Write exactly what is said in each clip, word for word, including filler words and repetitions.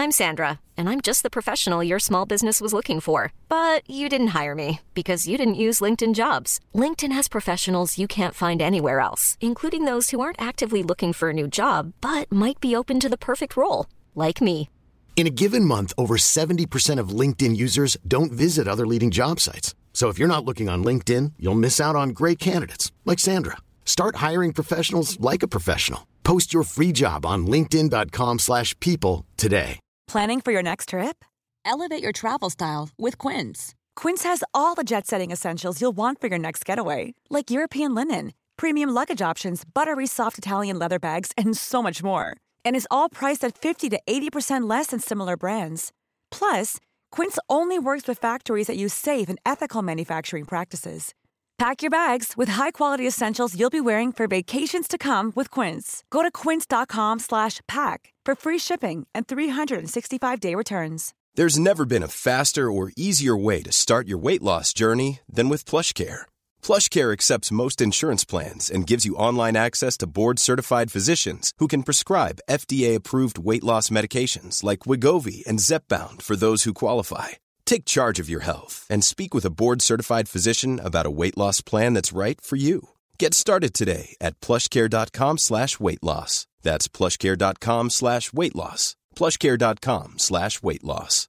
I'm Sandra, and I'm just the professional your small business was looking for. But you didn't hire me because you didn't use LinkedIn Jobs. LinkedIn has professionals you can't find anywhere else, including those who aren't actively looking for a new job, but might be open to the perfect role, like me. In a given month, over seventy percent of LinkedIn users don't visit other leading job sites. So if you're not looking on LinkedIn, you'll miss out on great candidates like Sandra. Start hiring professionals like a professional. Post your free job on linkedin dot com slash people today. Planning for your next trip? Elevate your travel style with Quince. Quince has all the jet-setting essentials you'll want for your next getaway, like European linen, premium luggage options, buttery soft Italian leather bags, and so much more. And is all priced at fifty to eighty percent less than similar brands. Plus, Quince only works with factories that use safe and ethical manufacturing practices. Pack your bags with high-quality essentials you'll be wearing for vacations to come with Quince. Go to quince dot com slash pack for free shipping and three sixty-five day returns. There's never been a faster or easier way to start your weight loss journey than with PlushCare. PlushCare accepts most insurance plans and gives you online access to board-certified physicians who can prescribe F D A-approved weight loss medications like Wegovy and Zepbound for those who qualify. Take charge of your health and speak with a board-certified physician about a weight loss plan that's right for you. Get started today at plushcare.com slash weight loss. That's plushcare.com slash weight loss. plushcare.com slash weight loss.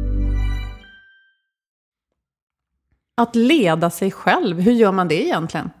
Att leda sig själv, hur gör man det egentligen?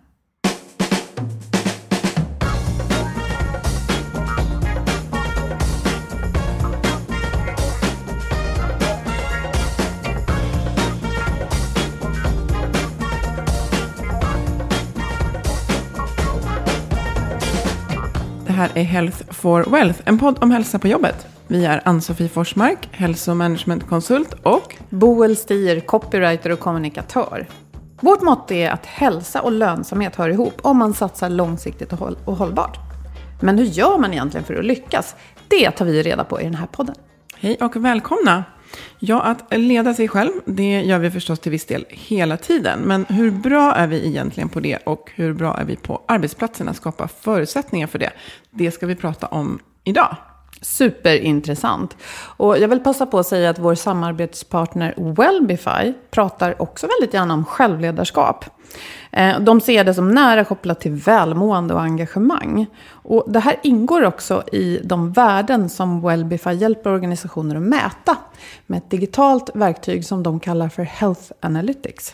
Det här är Health for Wealth, en podd om hälsa på jobbet. Vi är Ann-Sofie Forsmark, hälsomanagementkonsult och Boel Stier, copywriter och kommunikatör. Vårt mått är att hälsa och lönsamhet hör ihop om man satsar långsiktigt och, håll- och hållbart. Men hur gör man egentligen för att lyckas? Det tar vi reda på i den här podden. Hej och välkomna! Ja, att leda sig själv, det gör vi förstås till viss del hela tiden. Men hur bra är vi egentligen på det och hur bra är vi på arbetsplatserna att skapa förutsättningar för det? Det ska vi prata om idag. Superintressant. Och jag vill passa på att säga att vår samarbetspartner Wellbify pratar också väldigt gärna om självledarskap. De ser det som nära kopplat till välmående och engagemang. Och det här ingår också i de värden som Wellbify hjälper organisationer att mäta med ett digitalt verktyg som de kallar för Health Analytics.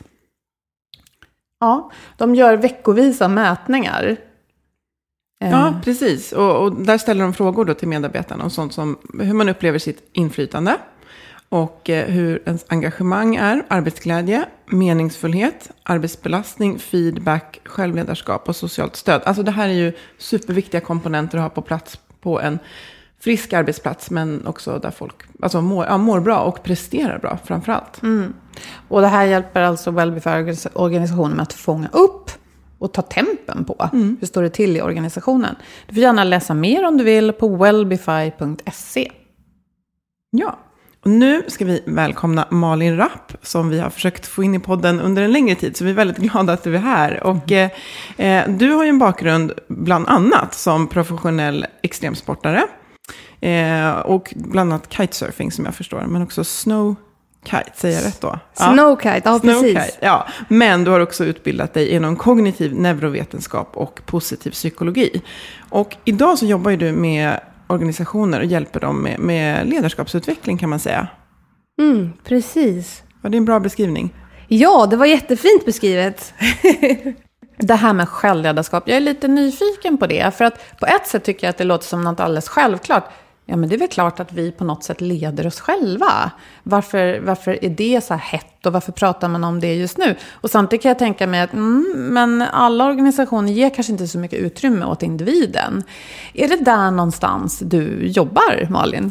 Ja, de gör veckovisa mätningar. Ja, precis. Och, och där ställer de frågor då till medarbetarna om sånt som hur man upplever sitt inflytande och eh, hur ens engagemang är, arbetsglädje, meningsfullhet, arbetsbelastning, feedback, självledarskap och socialt stöd. Alltså det här är ju superviktiga komponenter att ha på plats på en frisk arbetsplats, men också där folk alltså mår, ja, mår bra och presterar bra framförallt. Mm. Och det här hjälper alltså Wellbify-organisationen med att fånga upp och ta tempen på. Mm. Hur står det till i organisationen? Du får gärna läsa mer om du vill på wellbify punkt se. Ja, och nu ska vi välkomna Malin Rapp som vi har försökt få in i podden under en längre tid. Så vi är väldigt glada att du är här. Och eh, du har ju en bakgrund bland annat som professionell extremsportare. Eh, och bland annat kitesurfing som jag förstår. Men också snow Kite, säger jag rätt då? Snowkite, ja, Snow precis. Kite, ja. Men du har också utbildat dig inom kognitiv neurovetenskap och positiv psykologi. Och idag så jobbar ju du med organisationer och hjälper dem med, med ledarskapsutveckling kan man säga. Mm, precis. Ja, det är en bra beskrivning. Ja, det var jättefint beskrivet. Det här med självledarskap, jag är lite nyfiken på det. För att på ett sätt tycker jag att det låter som något alldeles självklart. Ja, men det är väl klart att vi på något sätt leder oss själva. Varför, varför är det så här hett och varför pratar man om det just nu? Och samtidigt kan jag tänka mig att mm, men alla organisationer ger kanske inte så mycket utrymme åt individen. Är det där någonstans du jobbar, Malin?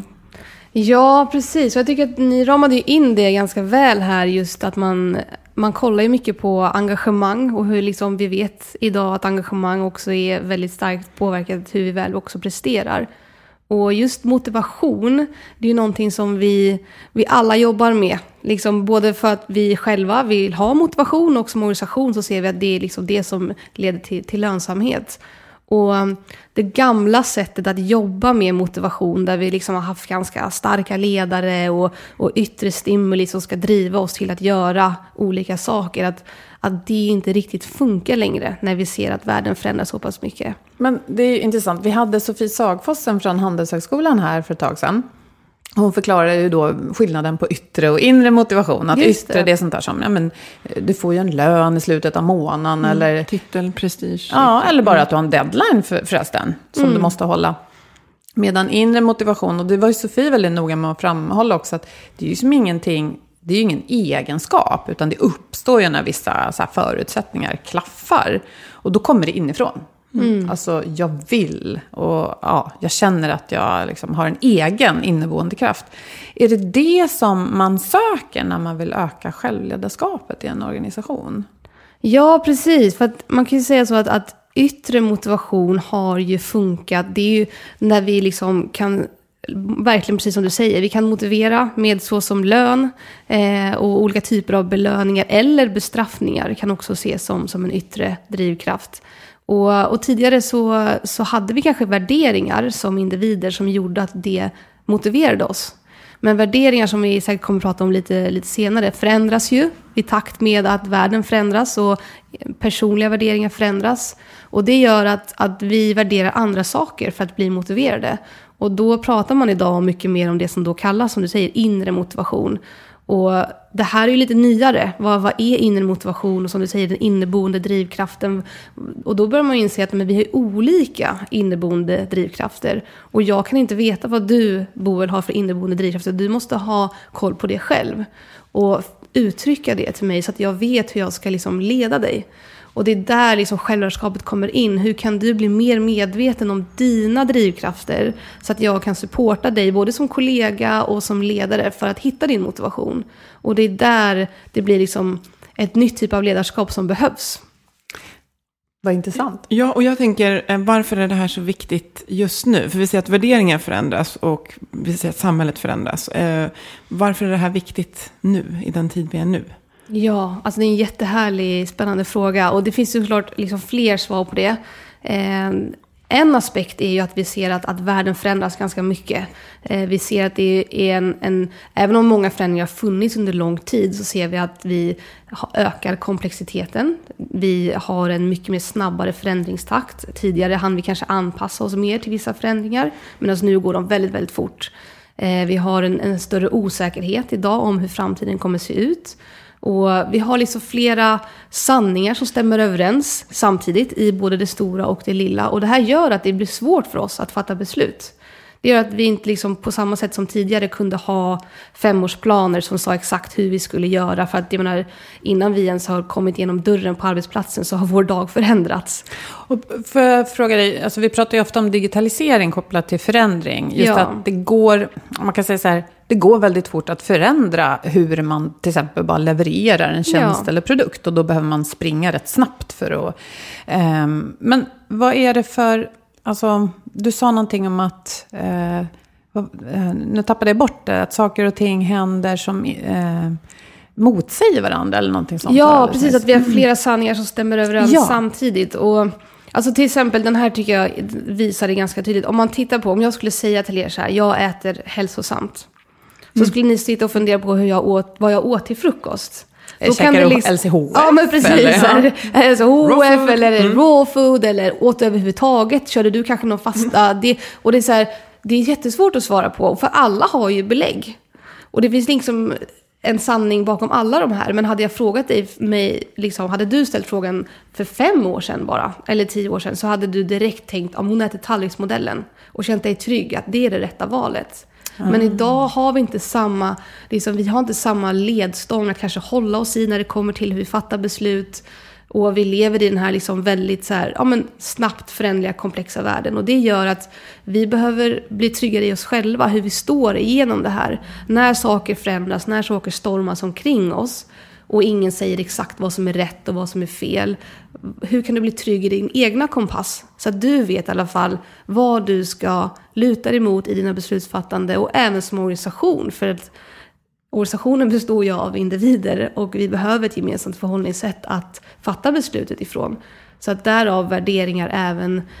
Ja, precis. Och jag tycker att ni ramade ju in det ganska väl här, just att man, man kollar ju mycket på engagemang och hur liksom vi vet idag att engagemang också är väldigt starkt påverkat hur vi väl också presterar. Och just motivation, det är ju någonting som vi, vi alla jobbar med. Liksom både för att vi själva vill ha motivation och som organisation så ser vi att det är liksom det som leder till, till lönsamhet. Och det gamla sättet att jobba med motivation, där vi liksom har haft ganska starka ledare och, och yttre stimuli som ska driva oss till att göra olika saker, att, att det inte riktigt funkar längre när vi ser att världen förändras så pass mycket. Men det är intressant. Vi hade Sofie Sagfossen från Handelshögskolan här för ett tag sedan. Hon förklarar ju då skillnaden på yttre och inre motivation. Att Just yttre det. det är sånt där som, ja men du får ju en lön i slutet av månaden. Mm, eller titel, prestige. Ja, liksom. eller bara att du har en deadline för, förresten. Som Mm. du måste hålla. Medan inre motivation, och det var ju Sofie väldigt noga med att framhålla också, att det är ju som ingenting, det är ju ingen egenskap. Utan det uppstår ju när vissa så här förutsättningar klaffar. Och då kommer det inifrån. Mm. Alltså jag vill och ja, jag känner att jag liksom har en egen inneboende kraft. Är det det som man söker när man vill öka självledarskapet i en organisation? Ja, precis. För att man kan ju säga så att, att yttre motivation har ju funkat. Det är ju när vi liksom kan, verkligen precis som du säger, vi kan motivera med så som lön eh, och olika typer av belöningar eller bestraffningar kan också ses som, som en yttre drivkraft. Och, och tidigare så, så hade vi kanske värderingar som individer som gjorde att det motiverade oss. Men värderingar, som vi säkert kommer att prata om lite, lite senare, förändras ju i takt med att världen förändras och personliga värderingar förändras. Och det gör att, att vi värderar andra saker för att bli motiverade. Och då pratar man idag mycket mer om det som då kallas, som du säger, inre motivation. Och det här är ju lite nyare. Vad, vad är inre motivation? Och som du säger, den inneboende drivkraften. Och då börjar man inse att men vi har olika inneboende drivkrafter. Och jag kan inte veta vad du, Boel, har för inneboende drivkrafter. Du måste ha koll på det själv. Och uttrycka det till mig så att jag vet hur jag ska liksom leda dig. Och det är där liksom självledarskapet kommer in. Hur kan du bli mer medveten om dina drivkrafter så att jag kan supporta dig både som kollega och som ledare för att hitta din motivation. Och det är där det blir liksom ett nytt typ av ledarskap som behövs. Vad intressant. Ja, och jag tänker, varför är det här så viktigt just nu? För vi ser att värderingar förändras och vi ser att samhället förändras. Varför är det här viktigt nu, i den tid vi är nu? Ja, alltså det är en jättehärlig, spännande fråga. Och det finns ju såklart liksom fler svar på det. Eh, en aspekt är ju att vi ser att, att världen förändras ganska mycket. Eh, vi ser att det är en, en... Även om många förändringar har funnits under lång tid så ser vi att vi ökar komplexiteten. Vi har en mycket mer snabbare förändringstakt. Tidigare hann vi kanske anpassa oss mer till vissa förändringar. Medan nu går de väldigt, väldigt fort. Eh, vi har en, en större osäkerhet idag om hur framtiden kommer se ut. Och vi har liksom flera sanningar som stämmer överens samtidigt i både det stora och det lilla. Och det här gör att det blir svårt för oss att fatta beslut. Det gör att vi inte liksom på samma sätt som tidigare kunde ha femårsplaner som sa exakt hur vi skulle göra. För att jag menar, innan vi ens har kommit igenom dörren på arbetsplatsen så har vår dag förändrats. Och för jag fråga dig, alltså vi pratar ju ofta om digitalisering kopplat till förändring. Just Ja. att det går, man kan säga så här, det går väldigt fort att förändra hur man till exempel bara levererar en tjänst Ja. eller produkt. Och då behöver man springa rätt snabbt för att... Um, men vad är det för... Alltså, du sa någonting om att... Uh, uh, nu tappade jag bort det. Att saker och ting händer som... Uh, motsäger varandra eller någonting sånt. Ja, precis. Att vi har flera sanningar som stämmer överens Ja. samtidigt. Och alltså till exempel, den här tycker jag visar det ganska tydligt. Om man tittar på, om jag skulle säga till er så här, jag äter hälsosamt. Så Mm. skulle ni sitta och fundera på hur jag åt, vad jag åt till frukost. Då kan du liksom, L C H F? Ja, men precis. Eller, ja. L C H F Raw food. eller Mm. raw food eller åt överhuvudtaget. Körde du kanske någon fasta? Mm. Det, och det är så här, det är jättesvårt att svara på. För alla har ju belägg. Och det finns liksom en sanning bakom alla de här. Men hade jag frågat dig, mig, liksom, hade du ställt frågan för fem år sedan bara, eller tio år sedan, så hade du direkt tänkt om hon äter tallriksmodellen och känt dig trygg att det är det rätta valet. Mm. Men idag har vi inte samma, liksom, vi har inte samma ledstång att kanske hålla oss i när det kommer till hur vi fattar beslut. Och vi lever i den här liksom väldigt så här, ja, men snabbt förändliga, komplexa världen. Och det gör att vi behöver bli tryggare i oss själva, hur vi står igenom det här. När saker förändras, när saker stormas omkring oss och ingen säger exakt vad som är rätt och vad som är fel. Hur kan du bli trygg i din egna kompass? Så att du vet i alla fall vad du ska luta dig emot i dina beslutsfattande och även som organisation. För att organisationen består ju av individer och vi behöver ett gemensamt förhållningssätt att fatta beslutet ifrån. Så att därav värderingar även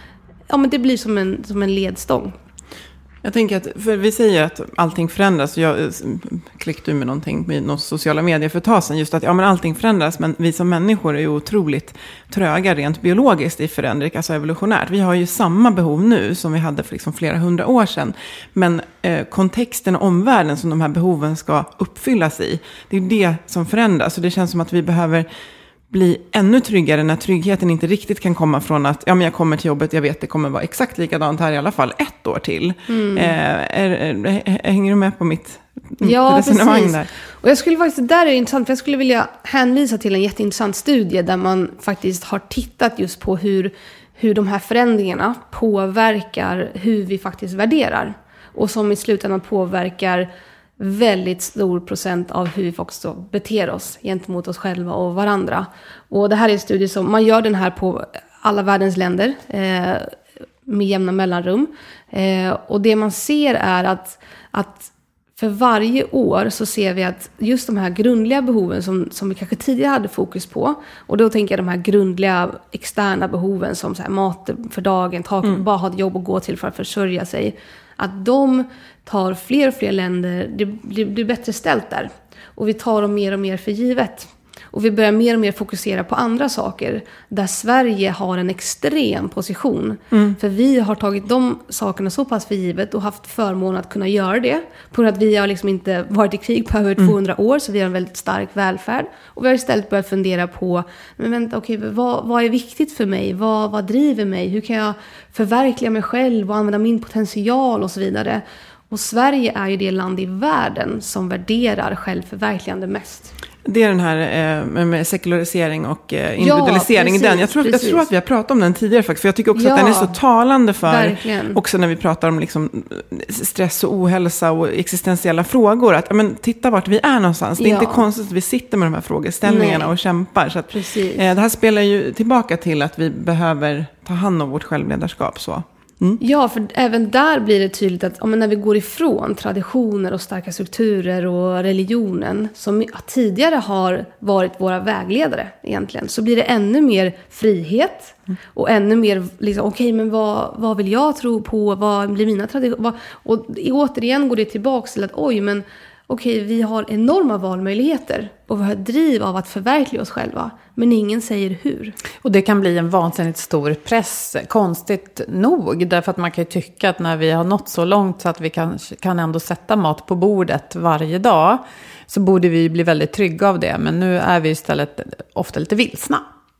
ja, men det blir som en, som en ledstång. Jag tänker att, för vi säger att allting förändras. Jag klickade med någonting med någon sociala medier för ett tag sedan. Just att ja, men allting förändras, men vi som människor är ju otroligt tröga rent biologiskt i förändring, alltså evolutionärt. Vi har ju samma behov nu som vi hade för liksom flera hundra år sedan. Men eh, kontexten och omvärlden som de här behoven ska uppfyllas i, det är ju det som förändras. Och det känns som att vi behöver bli ännu tryggare när tryggheten inte riktigt kan komma från att ja, men jag kommer till jobbet, jag vet det kommer vara exakt likadant här i alla fall ett år till. Mm. Eh, är, är, hänger du med på mitt ja, resonemang precis. där? Och jag skulle faktiskt, det där är intressant, för jag skulle vilja hänvisa till en jätteintressant studie där man faktiskt har tittat just på hur, hur de här förändringarna påverkar hur vi faktiskt värderar. Och som i slutändan påverkar väldigt stor procent av hur vi också beter oss gentemot oss själva och varandra. Och det här är en studie som man gör den här på alla världens länder eh, med jämna mellanrum. Eh, och det man ser är att, att för varje år så ser vi att just de här grundliga behoven som, som vi kanske tidigare hade fokus på, och då tänker jag de här grundliga externa behoven som så här, mat för dagen, tak, mm. bara ha ett jobb att gå till för att försörja sig, att de tar fler och fler länder, det blir, det blir bättre ställt där. Och vi tar dem mer och mer för givet. Och vi börjar mer och mer fokusera på andra saker. Där Sverige har en extrem position. Mm. För vi har tagit de sakerna så pass för givet och haft förmån att kunna göra det. På grund av att vi har liksom inte varit i krig på över mm. tvåhundra år. Så vi har en väldigt stark välfärd. Och vi har istället börjat fundera på, men vänta, okej, vad, vad är viktigt för mig? Vad, vad driver mig? Hur kan jag förverkliga mig själv och använda min potential och så vidare? Och Sverige är ju det land i världen som värderar självförverkligande mest. Det är den här eh, med sekularisering och eh, individualisering. Ja, precis, den. Jag, tror, jag tror att vi har pratat om den tidigare faktiskt. För jag tycker också ja, att den är så talande för, verkligen. Också när vi pratar om liksom, stress och ohälsa och existentiella frågor. Att, ja, men, titta vart vi är någonstans. Det är ja. inte konstigt att vi sitter med de här frågeställningarna Nej. och kämpar. Så att, eh, det här spelar ju tillbaka till att vi behöver ta hand om vårt självledarskap så. Mm. Ja, för även där blir det tydligt att ja, men när vi går ifrån traditioner och starka strukturer och religionen som tidigare har varit våra vägledare egentligen, så blir det ännu mer frihet mm. och ännu mer liksom, okej, okay, men vad, vad vill jag tro på, vad blir mina traditioner, och återigen går det tillbaka till att oj, men okej, vi har enorma valmöjligheter och vi har ett driv av att förverkliga oss själva. Men ingen säger hur. Och det kan bli en vansinnigt stor press, konstigt nog. Därför att man kan ju tycka att när vi har nått så långt så att vi kan, kan ändå sätta mat på bordet varje dag, så borde vi bli väldigt trygga av det. Men nu är vi istället ofta lite vilsna.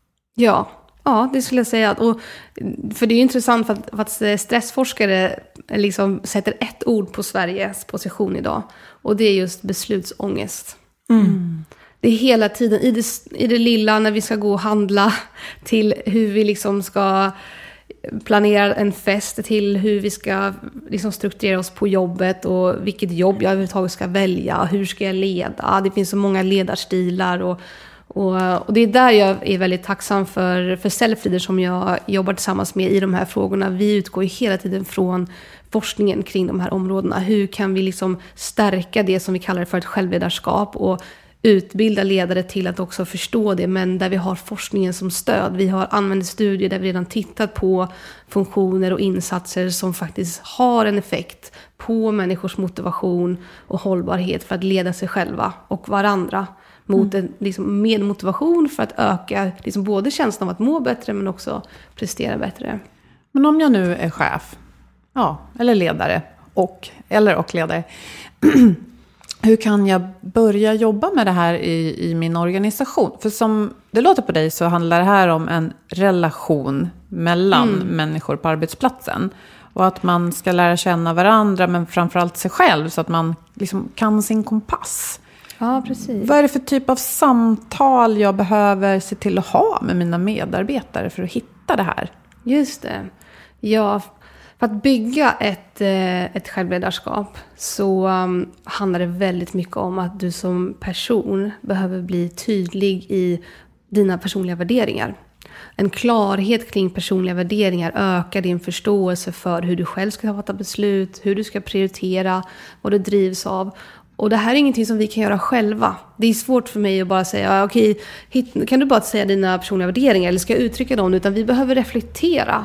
Ja, ja det skulle jag säga. Och, för det är ju intressant för att, för att stressforskare liksom sätter ett ord på Sveriges position idag. Och det är just beslutsångest. Mm. Det är hela tiden i det, i det lilla när vi ska gå och handla, till hur vi liksom ska planera en fest, till hur vi ska liksom strukturera oss på jobbet och vilket jobb jag överhuvudtaget ska välja, hur ska jag leda. Det finns så många ledarstilar och, och, och det är där jag är väldigt tacksam för, för Selfleader som jag jobbar tillsammans med i de här frågorna. Vi utgår ju hela tiden från forskningen kring de här områdena. Hur kan vi liksom stärka det som vi kallar för ett självledarskap och utbilda ledare till att också förstå det, men där vi har forskningen som stöd. Vi har använt studier där vi redan tittat på funktioner och insatser som faktiskt har en effekt på människors motivation och hållbarhet för att leda sig själva och varandra mot en liksom, med motivation för att öka liksom, både känslan av att må bättre men också prestera bättre. Men om jag nu är chef, ja, eller ledare och, eller och ledare, hur kan jag börja jobba med det här i, i min organisation? För som det låter på dig så handlar det här om en relation mellan mm. människor på arbetsplatsen. Och att man ska lära känna varandra, men framförallt sig själv, så att man liksom kan sin kompass. Ja, precis. Vad är det för typ av samtal jag behöver se till att ha med mina medarbetare för att hitta det här? Just det. Ja, för att bygga ett, ett självledarskap så um, handlar det väldigt mycket om att du som person behöver bli tydlig i dina personliga värderingar. En klarhet kring personliga värderingar ökar din förståelse för hur du själv ska fatta beslut, hur du ska prioritera, vad du drivs av. Och det här är ingenting som vi kan göra själva. Det är svårt för mig att bara säga, okej, hit, kan du bara säga dina personliga värderingar eller ska jag uttrycka dem? Utan vi behöver reflektera.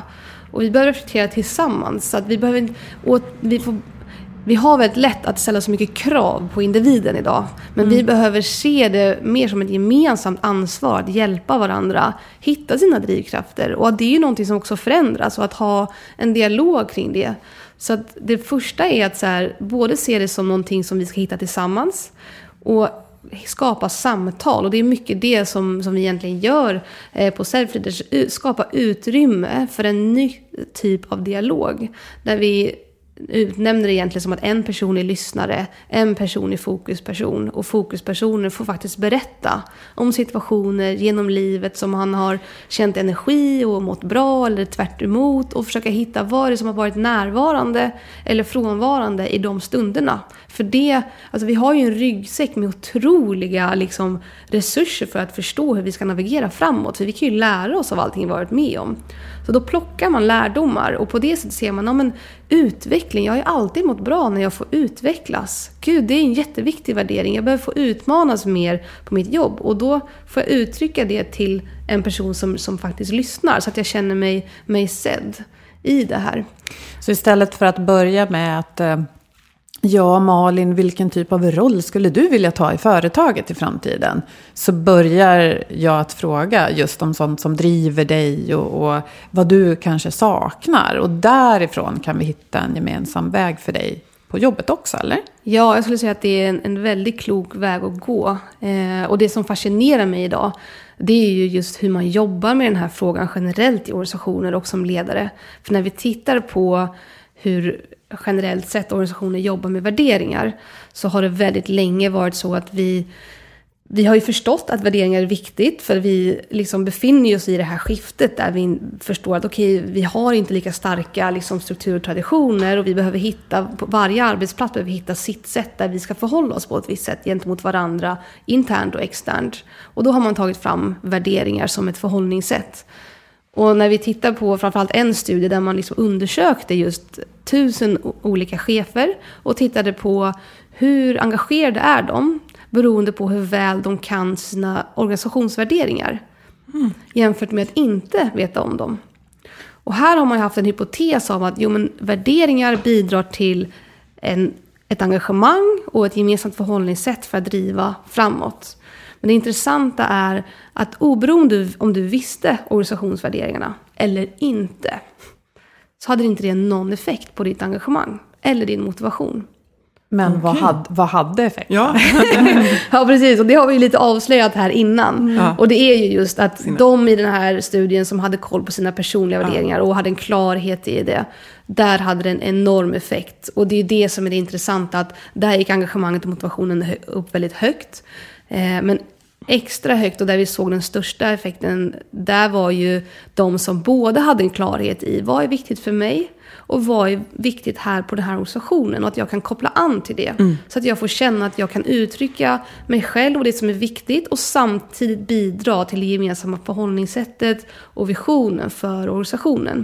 Och vi behöver reflektera tillsammans. Så att vi, behöver, och vi, får, vi har väldigt lätt att ställa så mycket krav på individen idag. Men mm. vi behöver se det mer som ett gemensamt ansvar att hjälpa varandra, hitta sina drivkrafter. Och det är ju någonting som också förändras, och att ha en dialog kring det. Så att det första är att så här, både se det som någonting som vi ska hitta tillsammans och skapa samtal. Och det är mycket det som, som vi egentligen gör eh, på Selfleaders. Skapa utrymme för en ny typ av dialog. Där vi utnämner det egentligen som att en person är lyssnare, en person är fokusperson. Och fokuspersonen får faktiskt berätta om situationer genom livet som han har känt energi och mått bra eller tvärt emot. Och försöka hitta vad det är som har varit närvarande eller frånvarande i de stunderna. För det, alltså vi har ju en ryggsäck med otroliga liksom, resurser för att förstå hur vi ska navigera framåt. För vi kan ju lära oss av allting vi varit med om. Så då plockar man lärdomar, och på det sättet ser man, ja men utveckling, jag har ju alltid mått bra när jag får utvecklas. Gud, det är en jätteviktig värdering. Jag behöver få utmanas mer på mitt jobb, och då får jag uttrycka det till en person som, som faktiskt lyssnar, så att jag känner mig, mig sedd i det här. Så istället för att börja med att ja, Malin, vilken typ av roll skulle du vilja ta i företaget i framtiden? Så börjar jag att fråga just om sånt som driver dig och, och vad du kanske saknar. Och därifrån kan vi hitta en gemensam väg för dig på jobbet också, eller? Ja, jag skulle säga att det är en, en väldigt klok väg att gå. Eh, och det som fascinerar mig idag, det är ju just hur man jobbar med den här frågan generellt i organisationer och som ledare. För när vi tittar på hur generellt sett organisationer jobbar med värderingar, så har det väldigt länge varit så att vi vi har ju förstått att värderingar är viktigt, för vi liksom befinner oss i det här skiftet där vi förstår att okej, okay, vi har inte lika starka liksom, strukturer och traditioner, och vi behöver hitta, på varje arbetsplats behöver vi hitta sitt sätt där vi ska förhålla oss på ett visst sätt gentemot varandra, internt och externt. Och då har man tagit fram värderingar som ett förhållningssätt. Och när vi tittar på framförallt en studie där man liksom undersökte just tusen olika chefer och tittade på hur engagerade är de beroende på hur väl de kan sina organisationsvärderingar mm. jämfört med att inte veta om dem. Och här har man haft en hypotes om att jo, men värderingar bidrar till en, ett engagemang och ett gemensamt förhållningssätt för att driva framåt. Men det intressanta är att oberoende om du visste organisationsvärderingarna eller inte, så hade inte det någon effekt på ditt engagemang eller din motivation. Men okay. vad, hade, vad hade effekt? Ja. Ja, precis. Och det har vi lite avslöjat här innan. Mm. Och det är ju just att sina. de i den här studien som hade koll på sina personliga värderingar och hade en klarhet i det, där hade det en enorm effekt. Och det är det som är det intressanta, att där gick engagemanget och motivationen upp väldigt högt. Eh, men extra högt, och där vi såg den största effekten, där var ju de som både hade en klarhet i vad är viktigt för mig och vad är viktigt här på den här organisationen, och att jag kan koppla an till det. Mm. Så att jag får känna att jag kan uttrycka mig själv och det som är viktigt, och samtidigt bidra till det gemensamma förhållningssättet och visionen för organisationen.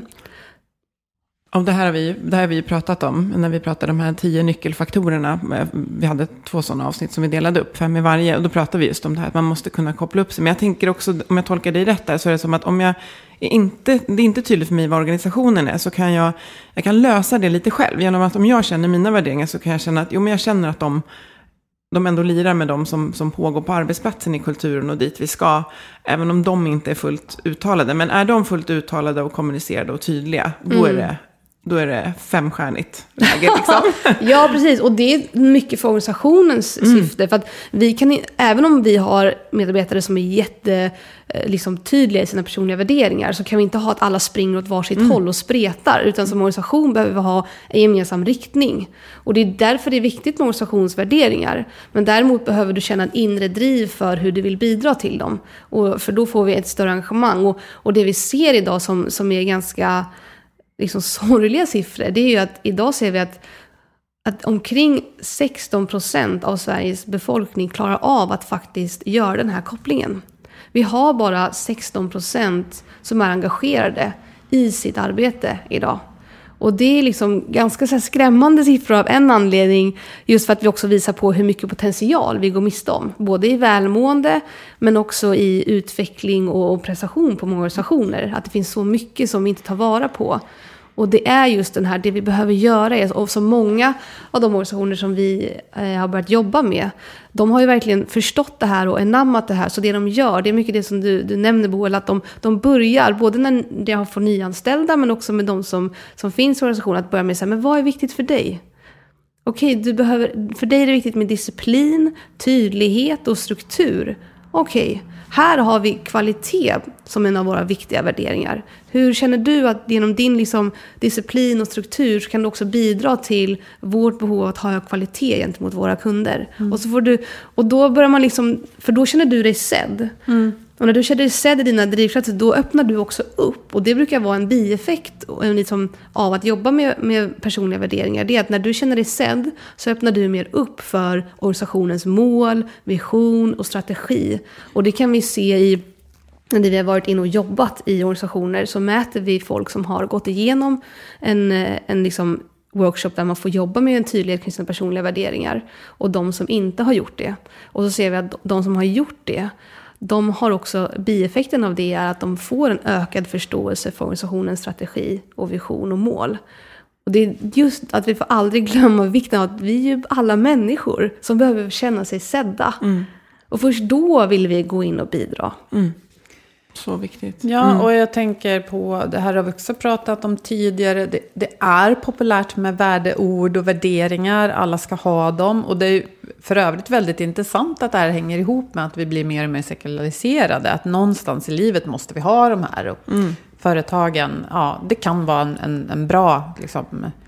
Och det här har vi, det här har vi pratat om när vi pratade om de här tio nyckelfaktorerna. Vi hade två sådana avsnitt som vi delade upp, fem i varje. Och då pratade vi just om det här att man måste kunna koppla upp sig. Men jag tänker också, om jag tolkar dig rätt där, så är det som att om jag inte, det är inte tydligt för mig vad organisationen är, så kan jag, jag kan lösa det lite själv. Genom att om jag känner mina värderingar, så kan jag känna att jo, men jag känner att de, de ändå lirar med dem som, som pågår på arbetsplatsen i kulturen och dit vi ska. Även om de inte är fullt uttalade. Men är de fullt uttalade och kommunicerade och tydliga, då är det Då är det femstjärnigt läge liksom. Ja, precis. Och det är mycket för organisationens mm. syfte. För att vi kan, även om vi har medarbetare som är jätte liksom, tydliga i sina personliga värderingar, så kan vi inte ha att alla springer åt varsitt mm. håll och spretar. Utan som organisation behöver vi ha en gemensam riktning. Och det är därför det är viktigt med organisationsvärderingar. Men däremot behöver du känna en inre driv för hur du vill bidra till dem. Och, för då får vi ett större engagemang. Och, och det vi ser idag som, som är ganska liksom sorgliga siffror, det är ju att idag ser vi att, att omkring sexton procent av Sveriges befolkning klarar av att faktiskt göra den här kopplingen. Vi har bara sexton procent som är engagerade i sitt arbete idag. Och det är liksom ganska så här skrämmande siffror av en anledning, just för att vi också visar på hur mycket potential vi går miste om. Både i välmående men också i utveckling och prestation på många organisationer. Att det finns så mycket som vi inte tar vara på. Och det är just den här, det vi behöver göra är, och så många av de organisationer som vi eh, har börjat jobba med, de har ju verkligen förstått det här och enammat det här. Så det de gör, det är mycket det som du, du nämner, Boel, att de, de börjar, både när de har fått nyanställda men också med de som, som finns i organisationen, att börja med så här, men vad är viktigt för dig? Okej, du behöver, för dig är det viktigt med disciplin, tydlighet och struktur. Okej, här har vi kvalitet som en av våra viktiga värderingar. Hur känner du att genom din liksom disciplin och struktur så kan du också bidra till vårt behov av att ha kvalitet gentemot våra kunder? Mm. Och så får du, och då börjar man liksom, för då känner du dig sedd. Mm. Och när du känner dig sedd i dina drivkrafter, då öppnar du också upp. Och det brukar vara en bieffekt liksom, av att jobba med, med personliga värderingar. Det är att när du känner dig sedd så öppnar du mer upp för organisationens mål, vision och strategi. Och det kan vi se i, när vi har varit in och jobbat i organisationer, så mäter vi folk som har gått igenom en, en liksom workshop där man får jobba med en tydlighet kring sina personliga värderingar. Och de som inte har gjort det. Och så ser vi att de som har gjort det, de har också, bieffekten av det är att de får en ökad förståelse för organisationens strategi och vision och mål. Och det är just att vi får aldrig glömma vikten av att vi är alla människor som behöver känna sig sedda. Mm. Och först då vill vi gå in och bidra. Mm. Så viktigt. Ja, mm. och jag tänker på, det här har vi också pratat om tidigare, det, det är populärt med värdeord och värderingar, alla ska ha dem, och det är för övrigt väldigt intressant att det här hänger ihop med att vi blir mer och mer sekulariserade, att någonstans i livet måste vi ha de här, och mm. företagen, ja, det kan vara en, en, en bra liksom,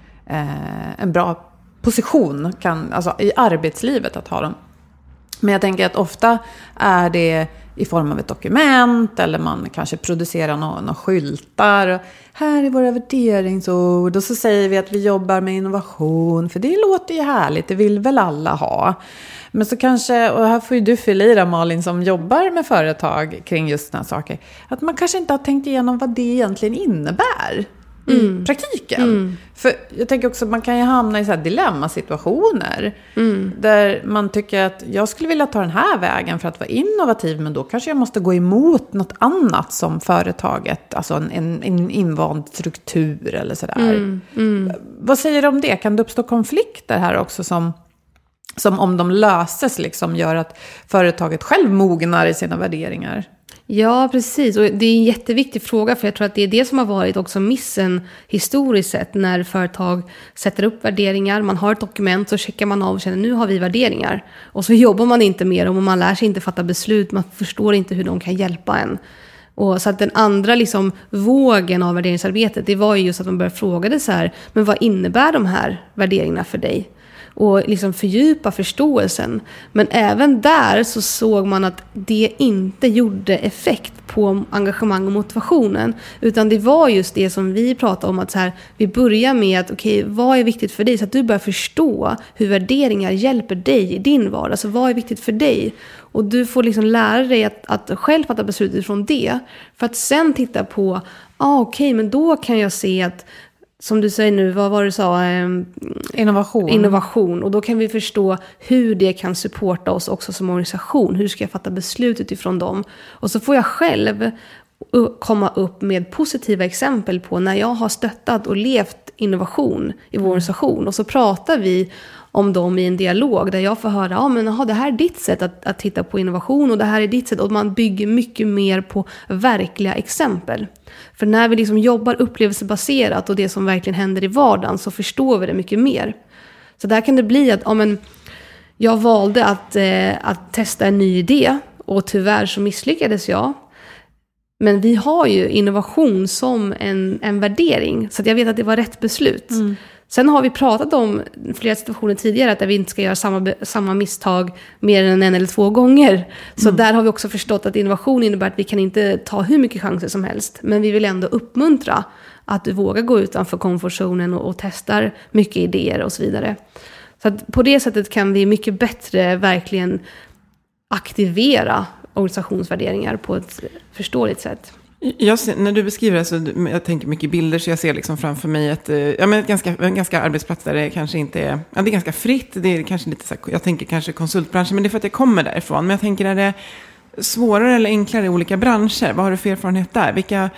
eh, en bra position kan, alltså, i arbetslivet att ha dem. Men jag tänker att ofta är det i form av ett dokument, eller man kanske producerar några, några skyltar. Här är våra värderingsord, och så säger vi att vi jobbar med innovation, för det låter ju härligt, det vill väl alla ha. Men så kanske, och här får ju du fylla i det, Malin, som jobbar med företag kring just såna saker, att man kanske inte har tänkt igenom vad det egentligen innebär i mm. praktiken. Mm. För jag tänker också att man kan ju hamna i så här dilemmasituationer mm. där man tycker att jag skulle vilja ta den här vägen för att vara innovativ, men då kanske jag måste gå emot något annat som företaget, alltså en, en, en invand struktur eller sådär. Mm. Mm. Vad säger du om det? Kan det uppstå konflikter här också som, som om de löses liksom gör att företaget själv mognar i sina värderingar? Ja, precis. Och det är en jätteviktig fråga, för jag tror att det är det som har varit också missen historiskt sett, när företag sätter upp värderingar. Man har ett dokument, så checkar man av och känner nu har vi värderingar. Och så jobbar man inte med dem och man lär sig inte fatta beslut. Man förstår inte hur de kan hjälpa en. Och så att den andra liksom vågen av värderingsarbetet, det var ju just att man började fråga det så här, men vad innebär de här värderingarna för dig? Och liksom fördjupa förståelsen. Men även där så såg man att det inte gjorde effekt på engagemang och motivationen. Utan det var just det som vi pratade om, att så här, vi börjar med att okej, okay, vad är viktigt för dig? Så att du börjar förstå hur värderingar hjälper dig i din vardag. Alltså vad är viktigt för dig? Och du får liksom lära dig att, att själv fatta beslut utifrån det. För att sen titta på, ah, okej, okay, men då kan jag se att, som du säger nu, vad var det du sa? Innovation. Innovation. Och då kan vi förstå hur det kan supporta oss också som organisation. Hur ska jag fatta beslut utifrån dem? Och så får jag själv komma upp med positiva exempel på när jag har stöttat och levt innovation i vår organisation. Och så pratar vi om dem i en dialog där jag får höra, ja men aha, det här är ditt sätt att, att titta på innovation och det här är ditt sätt. Och man bygger mycket mer på verkliga exempel. För när vi liksom jobbar upplevelsebaserat och det som verkligen händer i vardagen, så förstår vi det mycket mer. Så där kan det bli att ja, men jag valde att, eh, att testa en ny idé och tyvärr så misslyckades jag. Men vi har ju innovation som en, en värdering, så att jag vet att det var rätt beslut. Mm. Sen har vi pratat om flera situationer tidigare att vi inte ska göra samma, samma misstag mer än en eller två gånger. Så mm. där har vi också förstått att innovation innebär att vi kan inte ta hur mycket chanser som helst. Men vi vill ändå uppmuntra att du vågar gå utanför komfortzonen och, och testar mycket idéer och så vidare. Så att på det sättet kan vi mycket bättre verkligen aktivera organisationsvärderingar på ett förståeligt sätt. Jag ser, när du beskriver det så jag tänker mycket bilder, så jag ser liksom framför mig ett, ja, men ett ganska, en ganska arbetsplats där det kanske inte är, ja, det är ganska fritt, det är kanske lite så här, jag tänker kanske konsultbranschen, men det är för att jag kommer därifrån. Men jag tänker, är det svårare eller enklare i olika branscher? Vad har du för erfarenhet där? Vilka,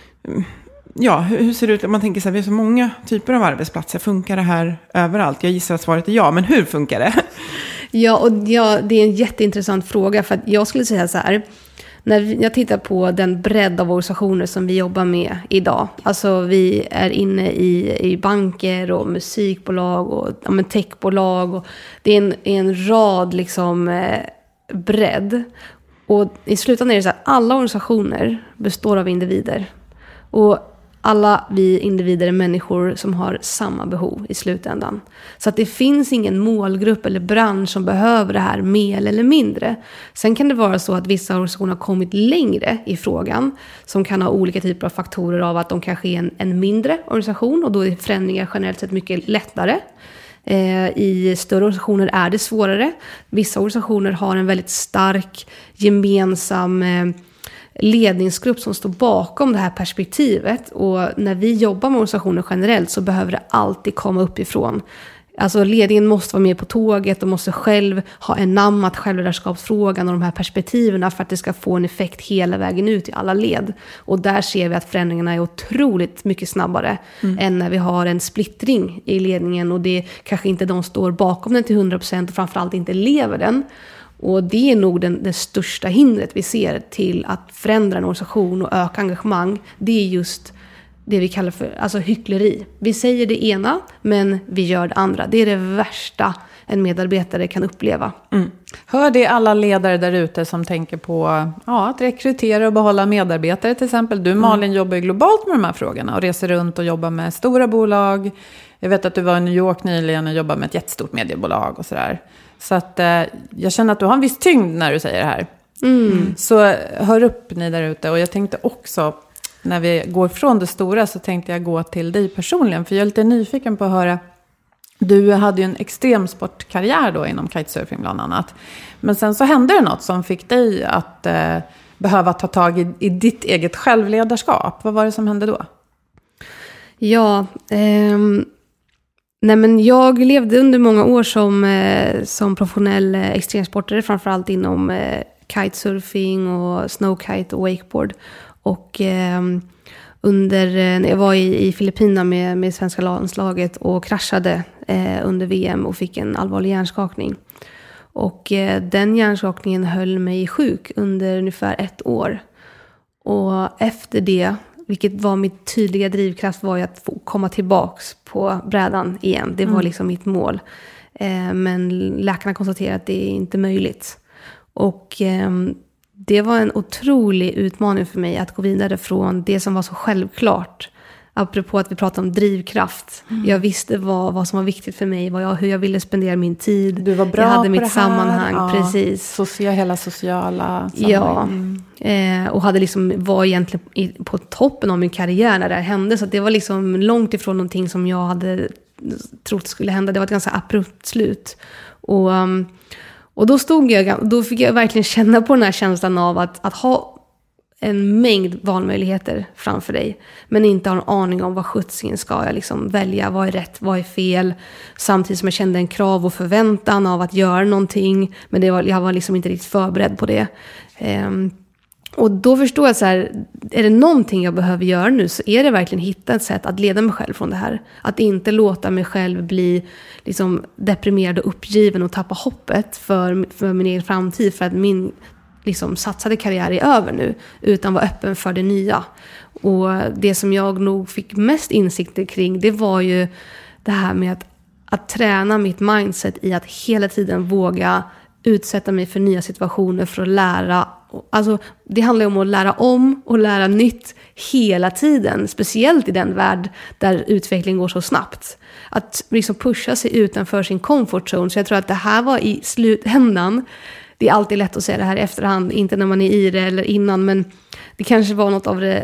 ja, hur, hur ser det ut? Man tänker så här, vi har så många typer av arbetsplatser, funkar det här överallt? Jag gissar att svaret är ja, men hur funkar det? Ja, och ja, det är en jätteintressant fråga, för att jag skulle säga så här, när jag tittar på den bredd av organisationer som vi jobbar med idag. Alltså vi är inne i, i banker och musikbolag och ja, men techbolag. Och det är en, en rad liksom, eh, bredd. Och i slutändan är det så här, alla organisationer består av individer. Och alla vi individer är människor som har samma behov i slutändan. Så att det finns ingen målgrupp eller bransch som behöver det här mer eller mindre. Sen kan det vara så att vissa organisationer har kommit längre i frågan. Som kan ha olika typer av faktorer av att de kanske är en, en mindre organisation. Och då är förändringar generellt sett mycket lättare. Eh, I större organisationer är det svårare. Vissa organisationer har en väldigt stark gemensam eh, ledningsgrupp som står bakom det här perspektivet. Och när vi jobbar med organisationer generellt så behöver det alltid komma uppifrån. Alltså ledningen måste vara med på tåget och måste själv ha enammat självledarskapsfrågan och de här perspektiven för att det ska få en effekt hela vägen ut i alla led. Och där ser vi att förändringarna är otroligt mycket snabbare mm. än när vi har en splittring i ledningen och det kanske inte de står bakom den till hundra procent och framförallt inte lever den. Och det är nog den, det största hindret vi ser till att förändra en organisation och öka engagemang. Det är just det vi kallar för alltså hyckleri. Vi säger det ena, men vi gör det andra. Det är det värsta en medarbetare kan uppleva. Mm. Hör det alla ledare där ute som tänker på ja, att rekrytera och behålla medarbetare till exempel. Du Malin mm. jobbar globalt med de här frågorna och reser runt och jobbar med stora bolag. Jag vet att du var i New York nyligen och jobbade med ett jättestort mediebolag och sådär. Så att eh, jag känner att du har en viss tyngd när du säger det här. Mm. Så hör upp ni där ute. Och jag tänkte också, när vi går från det stora så tänkte jag gå till dig personligen. För jag är lite nyfiken på att höra. Du hade ju en extremsportkarriär då inom kitesurfing bland annat. Men sen så hände det något som fick dig att eh, behöva ta tag i, i ditt eget självledarskap. Vad var det som hände då? Ja, ehm... Nej, men jag levde under många år som, eh, som professionell eh, extremsportare, framförallt inom eh, kitesurfing och snowkite och wakeboard. Och eh, under, eh, när jag var i, i Filippinerna med, med svenska landslaget och kraschade eh, under V M och fick en allvarlig hjärnskakning. Och eh, den hjärnskakningen höll mig sjuk under ungefär ett år. Och efter det, vilket var mitt tydliga drivkraft, var ju att få komma tillbaks på brädan igen. Det var mm. liksom mitt mål. Eh, men läkarna konstaterade att det är inte möjligt. Och eh, det var en otrolig utmaning för mig att gå vidare från det som var så självklart. Apropå att vi pratade om drivkraft. Mm. Jag visste vad, vad som var viktigt för mig. Vad jag, hur jag ville spendera min tid. Du var bra jag hade på mitt det här. Sammanhang, ja. precis. Socia, hela sociala sammanhang. Ja, mm. eh, och hade liksom, var egentligen i, på toppen av min karriär när det här hände. Så det var liksom långt ifrån någonting som jag hade trott skulle hända. Det var ett ganska abrupt slut. Och, um, och då stod jag, då fick jag verkligen känna på den här känslan av att, att ha en mängd valmöjligheter framför dig. Men inte ha en aning om vad sjuttsingen ska jag liksom välja. Vad är rätt, vad är fel. Samtidigt som jag kände en krav och förväntan av att göra någonting. Men det var, jag var liksom inte riktigt förberedd på det. Um, och då förstår jag så här, är det någonting jag behöver göra nu så är det verkligen hitta ett sätt att leda mig själv från det här. Att inte låta mig själv bli liksom deprimerad och uppgiven och tappa hoppet för, för min egen framtid. För att min liksom satsade karriär är över nu, utan var öppen för det nya. Och det som jag nog fick mest insikter kring, det var ju det här med att, att träna mitt mindset i att hela tiden våga utsätta mig för nya situationer för att lära. Alltså det handlar om att lära om och lära nytt hela tiden, speciellt i den värld där utvecklingen går så snabbt. Att liksom pusha sig utanför sin comfort zone. Så jag tror att det här var i slutändan. Det är alltid lätt att säga det här i efterhand, inte när man är i det eller innan, men det kanske var något av det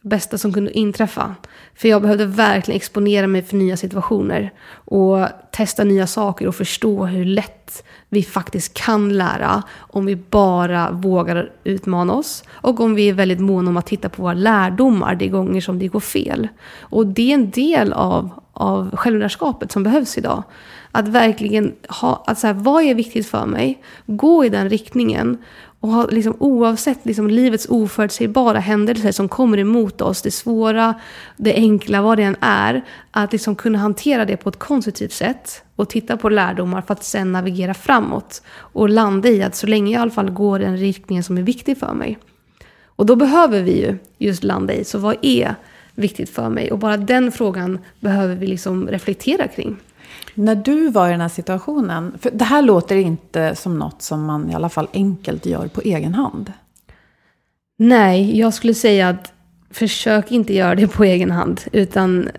bästa som kunde inträffa. För jag behövde verkligen exponera mig för nya situationer och testa nya saker och förstå hur lätt vi faktiskt kan lära om vi bara vågar utmana oss och om vi är väldigt måna om att titta på våra lärdomar de gånger som det går fel. Och det är en del av, av självledarskapet som behövs idag. Att verkligen ha, att så här, vad är viktigt för mig? Gå i den riktningen. Och ha, liksom, oavsett liksom, livets oförutsägbara händelser som kommer emot oss, det svåra, det enkla, vad det än är, att liksom kunna hantera det på ett konstruktivt sätt och titta på lärdomar för att sen navigera framåt och landa i att så länge jag i alla fall går i den riktningen som är viktig för mig. Och då behöver vi ju just landa i, så vad är viktigt för mig? Och bara den frågan behöver vi liksom reflektera kring. När du var i den här situationen, för det här låter inte som något som man i alla fall enkelt gör på egen hand. Nej, jag skulle säga att försök inte göra det på egen hand, utan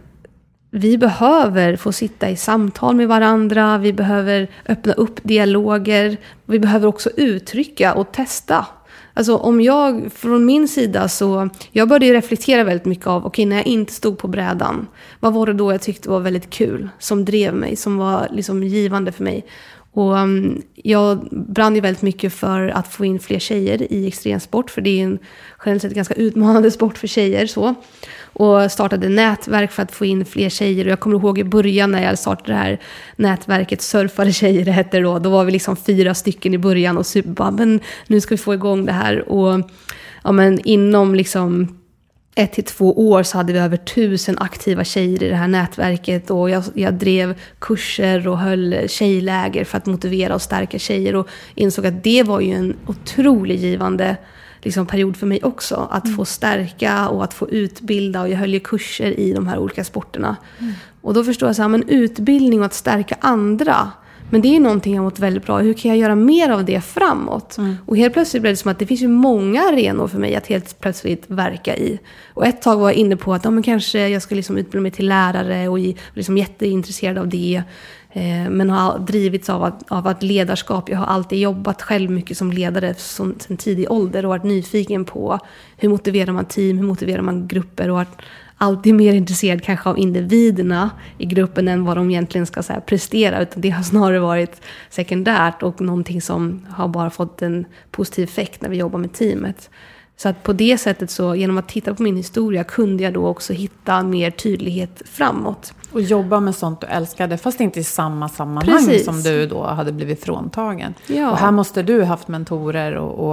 vi behöver få sitta i samtal med varandra, vi behöver öppna upp dialoger, vi behöver också uttrycka och testa. Alltså om jag, från min sida så, jag började ju reflektera väldigt mycket av, okej okay, när jag inte stod på brädan, vad var det då jag tyckte var väldigt kul, som drev mig, som var liksom givande för mig. Och um, jag brann ju väldigt mycket för att få in fler tjejer i extremsport, för det är en generellt sett ganska utmanande sport för tjejer så. Och startade nätverk för att få in fler tjejer. Och jag kommer ihåg i början när jag startade det här nätverket, Surfade tjejer det hette då. Då var vi liksom fyra stycken i början och super, bara, men nu ska vi få igång det här. Och ja, men inom liksom ett till två år så hade vi över tusen aktiva tjejer i det här nätverket. Och jag, jag drev kurser och höll tjejläger för att motivera och stärka tjejer. Och insåg att det var ju en otroligt givande liksom period för mig också. Att mm. få stärka och att få utbilda. Och jag höll ju kurser i de här olika sporterna. Mm. Och då förstår jag så här, men utbildning och att stärka andra. Men det är någonting jag mått väldigt bra. Hur kan jag göra mer av det framåt? Mm. Och helt plötsligt blev det som att det finns ju många arenor för mig att helt plötsligt verka i. Och ett tag var jag inne på att ja, men kanske jag ska liksom utbilda mig till lärare och är liksom jätteintresserad av det. Eh, men har drivits av att, av att ledarskap. Jag har alltid jobbat själv mycket som ledare som, sen tidig ålder och varit nyfiken på hur motiverar man team, hur motiverar man grupper och varit alltid mer intresserad kanske av individerna i gruppen än vad de egentligen ska så här, prestera. Utan det har snarare varit sekundärt och någonting som har bara fått en positiv effekt när vi jobbar med teamet. Så att på det sättet så, genom att titta på min historia kunde jag då också hitta mer tydlighet framåt. Och jobba med sånt du älskade, fast inte i samma sammanhang. Precis. Som du då hade blivit fråntagen. Ja. Och här måste du haft mentorer och, och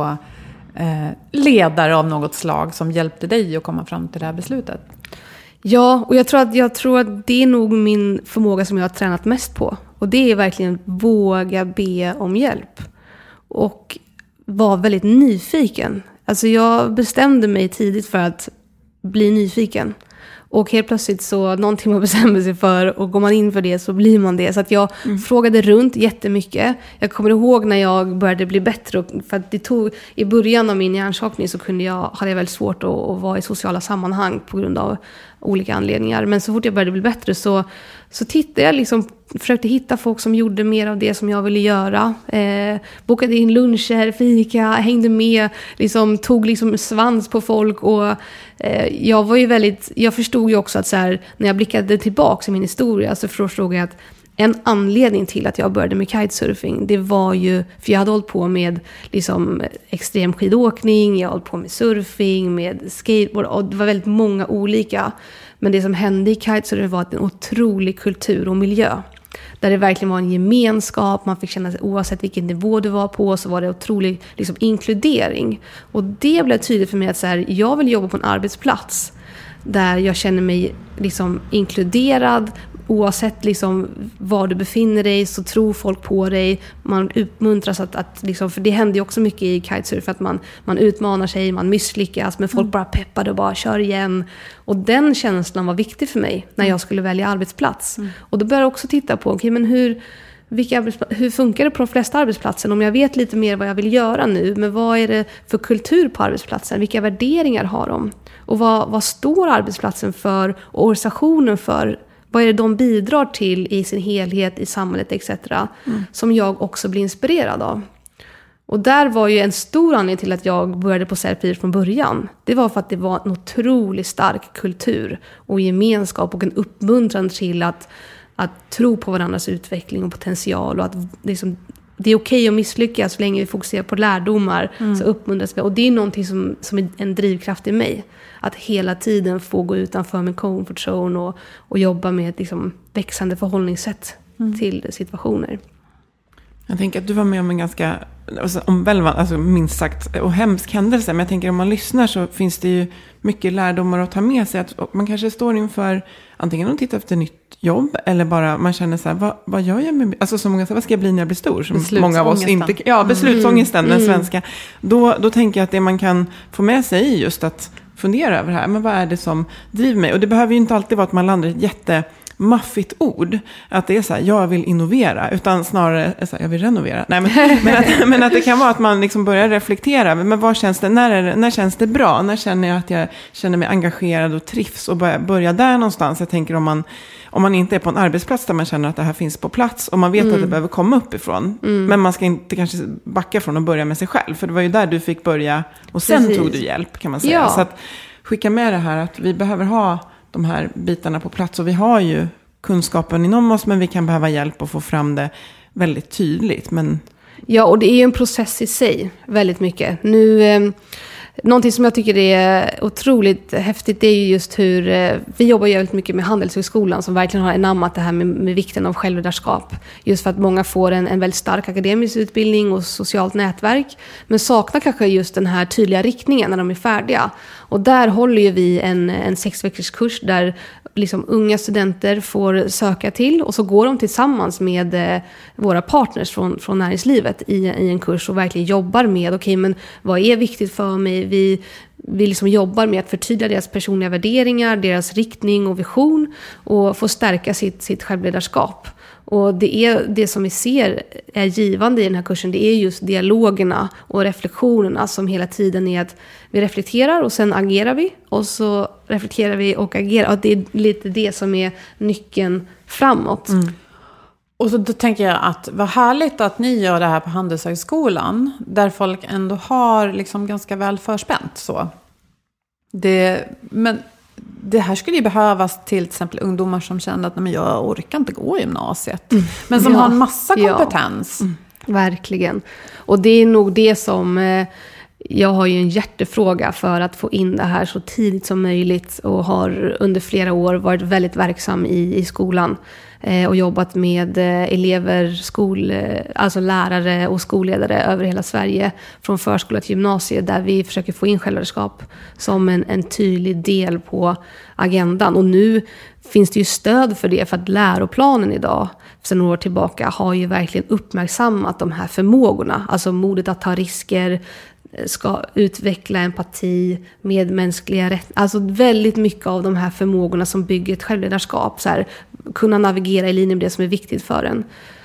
eh, ledare av något slag som hjälpte dig att komma fram till det här beslutet. Ja, och jag tror, att, jag tror att det är nog min förmåga som jag har tränat mest på. Och det är verkligen våga be om hjälp. Och vara väldigt nyfiken. Alltså jag bestämde mig tidigt för att bli nyfiken. Och helt plötsligt så, någonting man bestämmer sig för och går man in för det så blir man det. Så att jag mm. frågade runt jättemycket. Jag kommer ihåg när jag började bli bättre. För att det tog, i början av min hjärnskakning så kunde jag, hade jag väldigt svårt att, att vara i sociala sammanhang på grund av olika anledningar. Men så fort jag började bli bättre så, så tittade jag liksom, försökte hitta folk som gjorde mer av det som jag ville göra. Eh, bokade in luncher, fika, hängde med, liksom, tog liksom svans på folk. Och eh, jag var ju väldigt, jag förstod ju också att så här, när jag blickade tillbaka i min historia så förstod jag att en anledning till att jag började med kitesurfing, det var ju, för jag hade hållit på med liksom extrem skidåkning, jag hade hållit på med surfing, med skateboard, och det var väldigt många olika. Men det som hände i kitesurfing var en otrolig kultur och miljö. Där det verkligen var en gemenskap, man fick känna sig, oavsett vilken nivå du var på, så var det otrolig liksom, inkludering. Och det blev tydligt för mig att så här, jag vill jobba på en arbetsplats där jag känner mig liksom inkluderad. Oavsett liksom var du befinner dig så tror folk på dig. Man uppmuntras att, att liksom, för det händer ju också mycket i kitesurf, för att man, man utmanar sig, man misslyckas, men folk mm. bara peppar och bara kör igen. Och den känslan var viktig för mig när jag skulle välja arbetsplats. Mm. Och då började jag också titta på, okay, men hur, vilka hur funkar det på de flesta arbetsplatser? Om jag vet lite mer vad jag vill göra nu, men vad är det för kultur på arbetsplatsen? Vilka värderingar har de? Och vad, vad står arbetsplatsen för och organisationen för? Vad är det de bidrar till i sin helhet, i samhället et cetera. Mm. Som jag också blir inspirerad av. Och där var ju en stor anledning till att jag började på Self-Leadership från början. Det var för att det var en otroligt stark kultur och gemenskap och en uppmuntran till att, att tro på varandras utveckling och potential. Och att liksom, det är okej att misslyckas så länge vi fokuserar på lärdomar, mm. så uppmuntras vi. Och det är någonting som, som är en drivkraft i mig. Att hela tiden få gå utanför min comfort zone och, och jobba med ett liksom, växande förhållningssätt mm. till situationer. Jag tänker att du var med om en ganska alltså, omvälvande, alltså minst sagt, och hemsk händelse. Men jag tänker om man lyssnar så finns det ju mycket lärdomar att ta med sig. Att man kanske står inför antingen att titta efter nytt jobb eller bara man känner så här, vad, vad gör jag med, alltså så många så vad ska jag bli när jag blir stor? Som många av oss inte, ja, beslutsångesten, mm. den svenska. Då, då tänker jag att det man kan få med sig är just att fundera över det här. Men vad är det som driver mig? Och det behöver ju inte alltid vara att man landar i ett jätte maffigt ord, att det är så här, jag vill innovera, utan snarare så här, jag vill renovera. Nej, men, men, att, men att det kan vara att man liksom börjar reflektera, men vad känns det, när, är det, när känns det bra? När känner jag att jag känner mig engagerad och trivs och börja, börja där någonstans? Jag tänker om man, om man inte är på en arbetsplats där man känner att det här finns på plats och man vet mm. att det behöver komma uppifrån, mm. men man ska inte kanske backa från att börja med sig själv, för det var ju där du fick börja och sen Precis. tog du hjälp, kan man säga. Ja. Så att skicka med det här att vi behöver ha de här bitarna på plats, och vi har ju kunskapen inom oss, men vi kan behöva hjälp att få fram det väldigt tydligt. Men... Ja, och det är ju en process i sig, väldigt mycket. Nu, eh, någonting som jag tycker är otroligt häftigt, det är ju just hur eh, vi jobbar ju väldigt mycket med Handelshögskolan som verkligen har enammat det här med, med vikten av självledarskap. Just för att många får en, en väldigt stark akademisk utbildning och socialt nätverk, men saknar kanske just den här tydliga riktningen när de är färdiga. Och där håller ju vi en, en sex veckors kurs där liksom unga studenter får söka till, och så går de tillsammans med eh, våra partners från, från näringslivet i, i en kurs och verkligen jobbar med, okej, okay, men vad är viktigt för mig? Vi, vi liksom jobbar med att förtydliga deras personliga värderingar, deras riktning och vision, och få stärka sitt, sitt självledarskap. Och det är det som vi ser är givande i den här kursen, det är just dialogerna och reflektionerna som hela tiden är att vi reflekterar och sen agerar vi, och så reflekterar vi och agerar. Och det är lite det som är nyckeln framåt. Mm. Och så då tänker jag att vad härligt att ni gör det här på Handelshögskolan, där folk ändå har liksom ganska väl förspänt så. Det, men det här skulle ju behövas till till exempel ungdomar som känner att nej, men jag orkar inte gå i gymnasiet. Mm. Men som ja. har en massa kompetens. Ja. Mm. Verkligen. Och det är nog det som... Eh, jag har ju en hjärtefråga för att få in det här så tidigt som möjligt. Och har under flera år varit väldigt verksam i, i skolan. Eh, och jobbat med eh, elever, skol, eh, alltså lärare och skolledare över hela Sverige. Från förskola till gymnasiet, där vi försöker få in självledarskap som en, en tydlig del på agendan. Och nu finns det ju stöd för det, för att läroplanen idag sedan några år tillbaka har ju verkligen uppmärksammat de här förmågorna. Alltså modet att ta risker, ska utveckla empati, medmänskliga rätt. Alltså väldigt mycket av de här förmågorna som bygger ett självledarskap. Så här, kunna navigera i linje med det som är viktigt för en.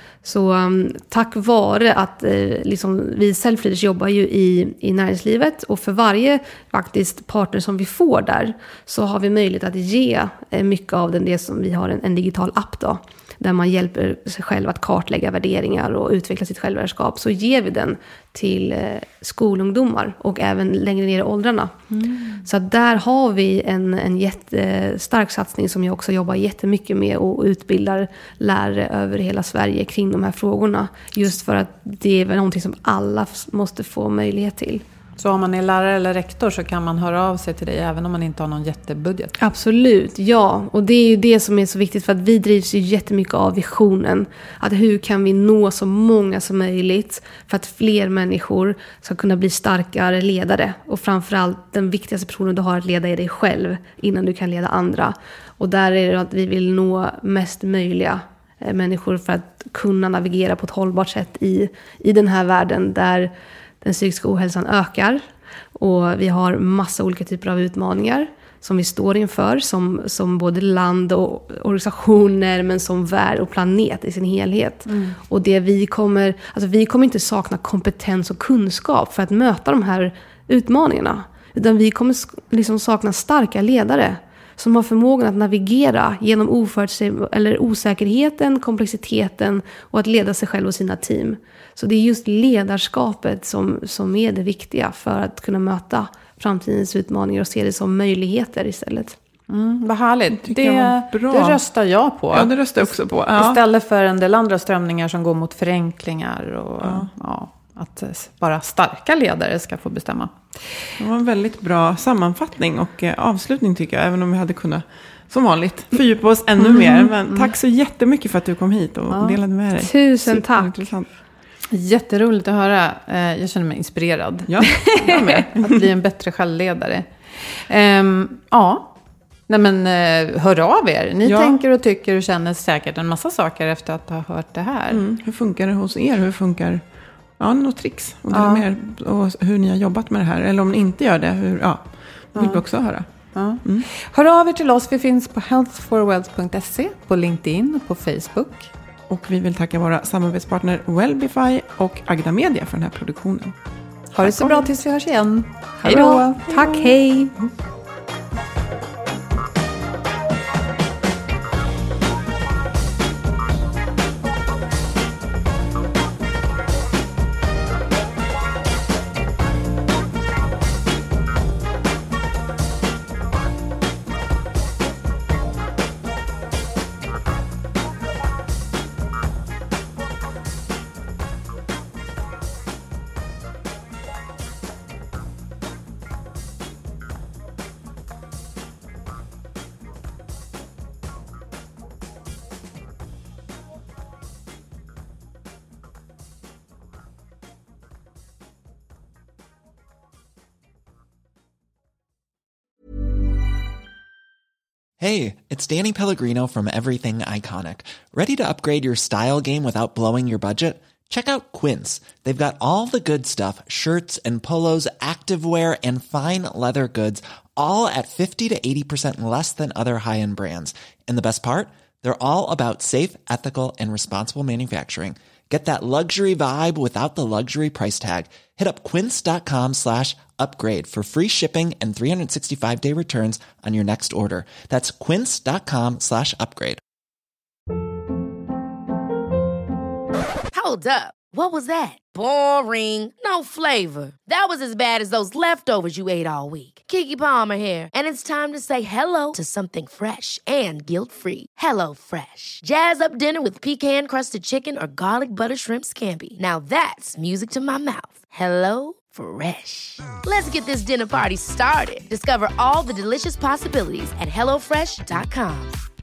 Så um, tack vare att eh, liksom, vi Self-Leaders jobbar ju i, i näringslivet, och för varje faktiskt partner som vi får där så har vi möjlighet att ge eh, mycket av den, det som vi har en, en digital app då, där man hjälper sig själv att kartlägga värderingar och utveckla sitt självledarskap, så ger vi den till eh, skolungdomar och även längre ner i åldrarna. Mm. Så att där har vi en, en jättestark satsning som jag också jobbar jättemycket med och utbildar lärare över hela Sverige kring de här frågorna. Just för att det är väl någonting som alla måste få möjlighet till. Så om man är lärare eller rektor så kan man höra av sig till dig även om man inte har någon jättebudget? Absolut, ja. Och det är ju det som är så viktigt, för att vi drivs ju jättemycket av visionen. Att hur kan vi nå så många som möjligt för att fler människor ska kunna bli starkare ledare. Och framförallt den viktigaste personen du har att leda är dig själv innan du kan leda andra. Och där är det att vi vill nå mest möjliga människor för att kunna navigera på ett hållbart sätt i, i den här världen där den psykiska ohälsan ökar, och vi har massa olika typer av utmaningar som vi står inför som, som både land och organisationer, men som värld och planet i sin helhet. Mm. Och det vi kommer, alltså vi kommer inte sakna kompetens och kunskap för att möta de här utmaningarna, utan vi kommer liksom sakna starka ledare som har förmågan att navigera genom oförutsäg- eller osäkerheten, komplexiteten och att leda sig själv och sina team. Så det är just ledarskapet som, som är det viktiga för att kunna möta framtidens utmaningar och se det som möjligheter istället. Mm, vad härligt. Det, det, det röstar jag på. Ja, det röstar jag också på. Ja. Istället för en del andra strömningar som går mot förenklingar och ja. Ja, att bara starka ledare ska få bestämma. Det var en väldigt bra sammanfattning och eh, avslutning tycker jag. Även om vi hade kunnat, som vanligt, fördjupa oss ännu mm, mer. Men mm. tack så jättemycket för att du kom hit och ja. delade med dig. Tusen tack. Jätteroligt att höra. Jag känner mig inspirerad. Ja, jag med. Att bli en bättre självledare. Um, ja. Nej men hör av er. Ni ja. tänker och tycker och känner säkert en massa saker efter att ha hört det här. Mm. Hur funkar det hos er? Hur funkar ja, något tricks? Och, ja. mer, och hur ni har jobbat med det här. Eller om ni inte gör det. Hur, ja, vill ja. vi också höra. Ja. Mm. Hör av er till oss. Vi finns på health for wealth punkt se, på LinkedIn och på Facebook. Och vi vill tacka våra samarbetspartner Wellbify och Agda Media för den här produktionen. Ha det så bra tills vi hörs igen. Hej då. Tack, hej. Hey, it's Danny Pellegrino from Everything Iconic. Ready to upgrade your style game without blowing your budget? Check out Quince. They've got all the good stuff, shirts and polos, activewear, and fine leather goods, all at fifty to eighty percent less than other high-end brands. And the best part? They're all about safe, ethical, and responsible manufacturing. Get that luxury vibe without the luxury price tag. Hit up quince.com slash upgrade for free shipping and three sixty-five day returns on your next order. That's quince.com slash upgrade. Hold up. What was that? Boring. No flavor. That was as bad as those leftovers you ate all week. Keke Palmer here, and it's time to say hello to something fresh and guilt-free. Hello Fresh. Jazz up dinner with pecan-crusted chicken or garlic butter shrimp scampi. Now that's music to my mouth. Hello Fresh. Let's get this dinner party started. Discover all the delicious possibilities at hello fresh dot com.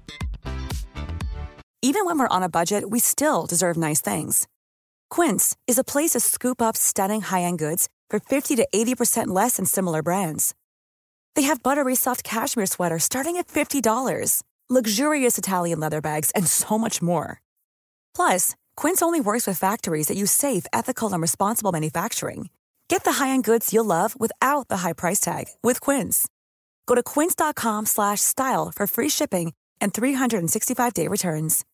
Even when we're on a budget, we still deserve nice things. Quince is a place to scoop up stunning high-end goods for fifty to eighty percent less than similar brands. They have buttery soft cashmere sweaters starting at fifty dollars, luxurious Italian leather bags, and so much more. Plus, Quince only works with factories that use safe, ethical, and responsible manufacturing. Get the high-end goods you'll love without the high price tag with Quince. Go to quince.com slash style for free shipping and three sixty-five day returns.